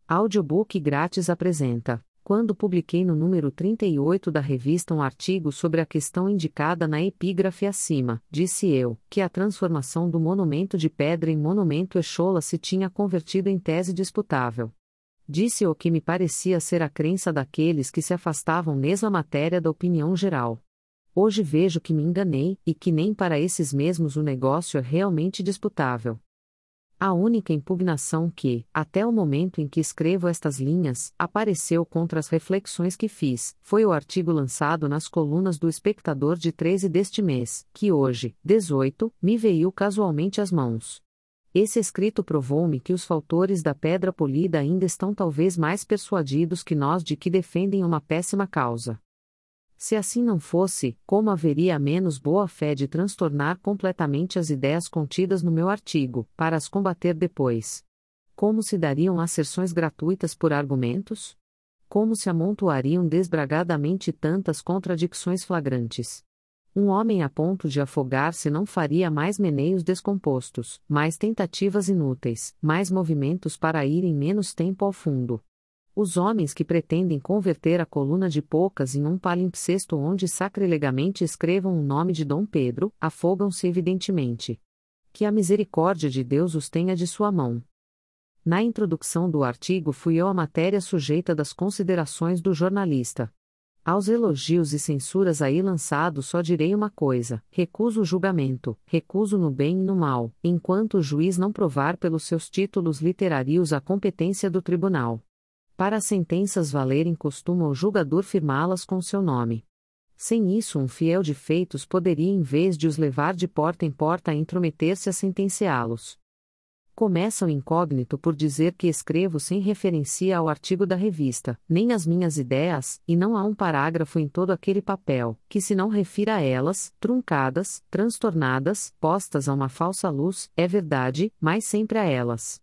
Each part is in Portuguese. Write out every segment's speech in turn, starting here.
Audiobook grátis apresenta. Quando publiquei no número 38 da revista um artigo sobre a questão indicada na epígrafe acima, disse eu, que a transformação do monumento de pedra em monumento Exola se tinha convertido em tese disputável. Disse o que me parecia ser a crença daqueles que se afastavam mesma matéria da opinião geral. Hoje vejo que me enganei, e que nem para esses mesmos o negócio é realmente disputável. A única impugnação que, até o momento em que escrevo estas linhas, apareceu contra as reflexões que fiz, foi o artigo lançado nas colunas do Espectador de 13 deste mês, que hoje, 18, me veio casualmente às mãos. Esse escrito provou-me que os fautores da pedra polida ainda estão talvez mais persuadidos que nós de que defendem uma péssima causa. Se assim não fosse, como haveria a menos boa-fé de transtornar completamente as ideias contidas no meu artigo, para as combater depois? Como se dariam asserções gratuitas por argumentos? Como se amontoariam desbragadamente tantas contradições flagrantes? Um homem a ponto de afogar-se não faria mais meneios descompostos, mais tentativas inúteis, mais movimentos para ir em menos tempo ao fundo. Os homens que pretendem converter a coluna de Poucas em um palimpsesto onde sacrilegamente escrevam o nome de Dom Pedro, afogam-se evidentemente. Que a misericórdia de Deus os tenha de sua mão. Na introdução do artigo fui eu a matéria sujeita das considerações do jornalista. Aos elogios e censuras aí lançados só direi uma coisa: recuso o julgamento, recuso no bem e no mal, enquanto o juiz não provar pelos seus títulos literários a competência do tribunal. Para as sentenças valerem costuma o julgador firmá-las com seu nome. Sem isso um fiel de feitos poderia em vez de os levar de porta em porta a intrometer-se a sentenciá-los. Começa o incógnito por dizer que escrevo sem referência ao artigo da revista, nem às minhas ideias, e não há um parágrafo em todo aquele papel, que se não refira a elas, truncadas, transtornadas, postas a uma falsa luz, é verdade, mas sempre a elas.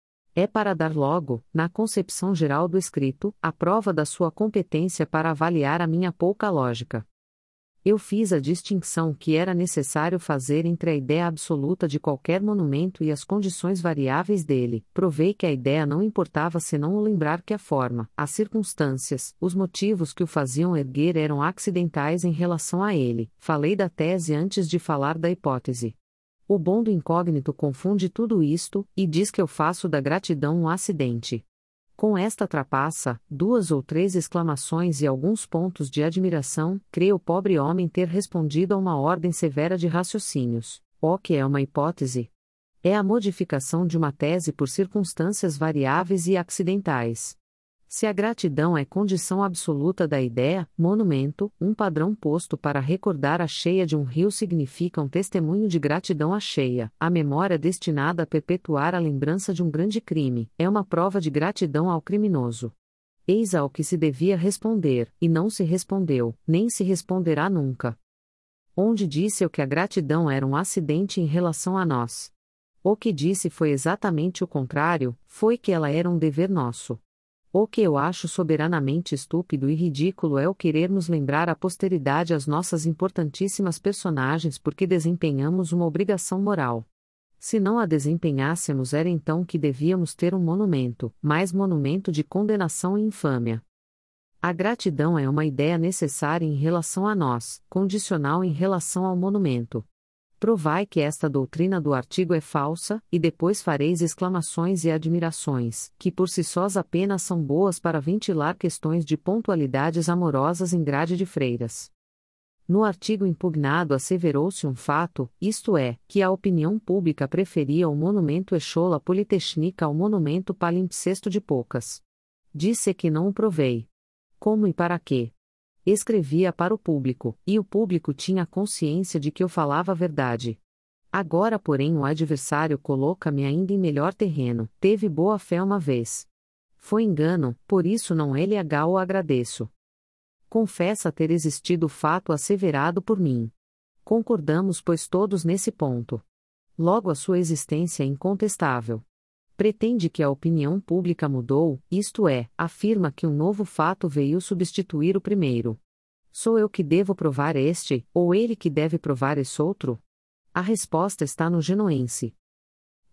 É para dar logo, na concepção geral do escrito, a prova da sua competência para avaliar a minha pouca lógica. Eu fiz a distinção que era necessário fazer entre a ideia absoluta de qualquer monumento e as condições variáveis dele, provei que a ideia não importava senão o lembrar que a forma, as circunstâncias, os motivos que o faziam erguer eram acidentais em relação a ele, falei da tese antes de falar da hipótese. O bom do incógnito confunde tudo isto, e diz que eu faço da gratidão um acidente. Com esta trapaça, 2 ou 3 exclamações e alguns pontos de admiração, crê o pobre homem ter respondido a uma ordem severa de raciocínios. O que é uma hipótese? É a modificação de uma tese por circunstâncias variáveis e acidentais. Se a gratidão é condição absoluta da ideia, monumento, um padrão posto para recordar a cheia de um rio significa um testemunho de gratidão à cheia, a memória destinada a perpetuar a lembrança de um grande crime, é uma prova de gratidão ao criminoso. Eis ao que se devia responder, e não se respondeu, nem se responderá nunca. Onde disse eu que a gratidão era um acidente em relação a nós? O que disse foi exatamente o contrário, foi que ela era um dever nosso. O que eu acho soberanamente estúpido e ridículo é o querermos lembrar à posteridade as nossas importantíssimas personagens porque desempenhamos uma obrigação moral. Se não a desempenhássemos era então que devíamos ter um monumento, mais monumento de condenação e infâmia. A gratidão é uma ideia necessária em relação a nós, condicional em relação ao monumento. Provai que esta doutrina do artigo é falsa, e depois fareis exclamações e admirações, que por si sós apenas são boas para ventilar questões de pontualidades amorosas em grade de freiras. No artigo impugnado asseverou-se um fato, isto é, que a opinião pública preferia o monumento Exola Politechnica ao monumento palimpsesto de Poucas. Disse que não o provei. Como e para quê? Escrevia para o público, e o público tinha consciência de que eu falava a verdade. Agora porém o adversário coloca-me ainda em melhor terreno, teve boa fé uma vez. Foi engano, por isso não LH o agradeço. Confessa ter existido o fato asseverado por mim. Concordamos pois todos nesse ponto. Logo a sua existência é incontestável. Pretende que a opinião pública mudou, isto é, afirma que um novo fato veio substituir o primeiro. Sou eu que devo provar este, ou ele que deve provar esse outro? A resposta está no genuense.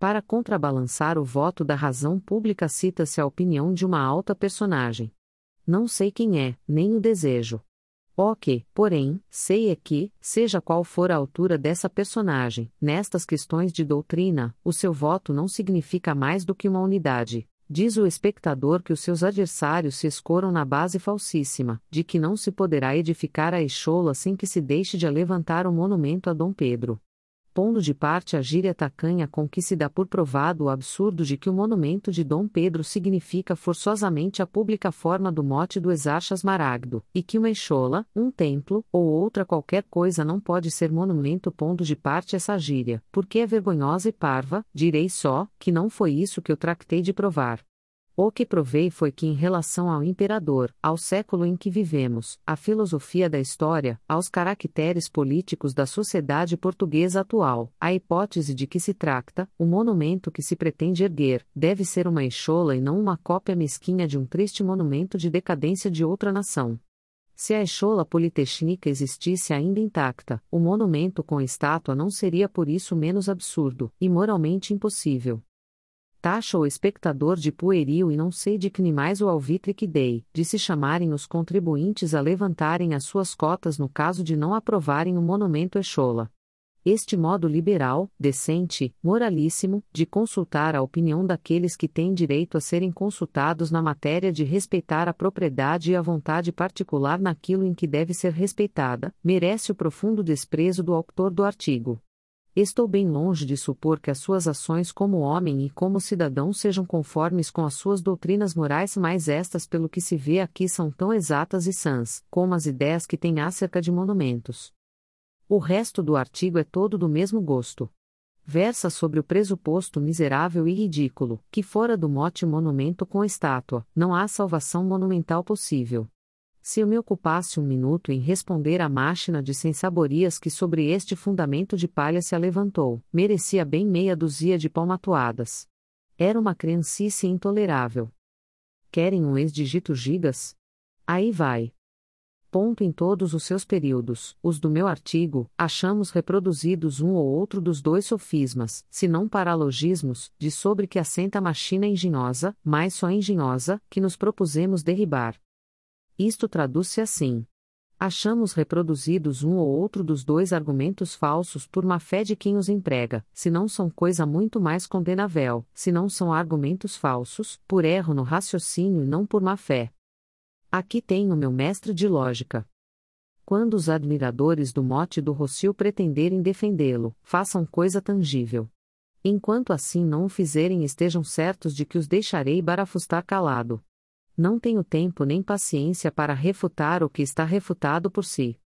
Para contrabalançar o voto da razão pública, cita-se a opinião de uma alta personagem. Não sei quem é, nem o desejo. O que, porém, sei é que, seja qual for a altura dessa personagem, nestas questões de doutrina, o seu voto não significa mais do que uma unidade. Diz o espectador que os seus adversários se escoram na base falsíssima, de que não se poderá edificar a Exola sem que se deixe de levantar o monumento a Dom Pedro. Pondo de parte a gíria tacanha com que se dá por provado o absurdo de que o monumento de Dom Pedro significa forçosamente a pública forma do mote do Exarcha Smaragdo, e que uma Exola, um templo, ou outra qualquer coisa não pode ser monumento, pondo de parte essa gíria, porque é vergonhosa e parva, direi só, que não foi isso que eu tractei de provar. O que provei foi que, em relação ao imperador, ao século em que vivemos, à filosofia da história, aos caracteres políticos da sociedade portuguesa atual, a hipótese de que se trata, o monumento que se pretende erguer, deve ser uma Exola e não uma cópia mesquinha de um triste monumento de decadência de outra nação. Se a Exola Politecnica existisse ainda intacta, o monumento com estátua não seria por isso menos absurdo, e moralmente impossível. Taxa o espectador de pueril e não sei de que nem mais o alvitre que dei, de se chamarem os contribuintes a levantarem as suas cotas no caso de não aprovarem o monumento Exola. Este modo liberal, decente, moralíssimo, de consultar a opinião daqueles que têm direito a serem consultados na matéria de respeitar a propriedade e a vontade particular naquilo em que deve ser respeitada, merece o profundo desprezo do autor do artigo. Estou bem longe de supor que as suas ações como homem e como cidadão sejam conformes com as suas doutrinas morais, mas estas, pelo que se vê aqui, são tão exatas e sãs, como as ideias que tem acerca de monumentos. O resto do artigo é todo do mesmo gosto. Versa sobre o pressuposto miserável e ridículo, que fora do mote monumento com estátua, não há salvação monumental possível. Se eu me ocupasse um minuto em responder à máquina de sensaborias que sobre este fundamento de palha se alevantou, merecia bem meia dúzia de palmatoadas. Era uma criancice intolerável. Querem um ex-digito gigas? Aí vai. Ponto em todos os seus períodos, os do meu artigo, achamos reproduzidos um ou outro dos dois sofismas, se não paralogismos, de sobre que assenta a machina engenhosa, mas só engenhosa, que nos propusemos derribar. Isto traduz-se assim. Achamos reproduzidos um ou outro dos dois argumentos falsos por má fé de quem os emprega, se não são coisa muito mais condenável, se não são argumentos falsos, por erro no raciocínio e não por má fé. Aqui tenho meu mestre de lógica. Quando os admiradores do mote do Rossio pretenderem defendê-lo, façam coisa tangível. Enquanto assim não o fizerem, estejam certos de que os deixarei barafustar calado. Não tenho tempo nem paciência para refutar o que está refutado por si.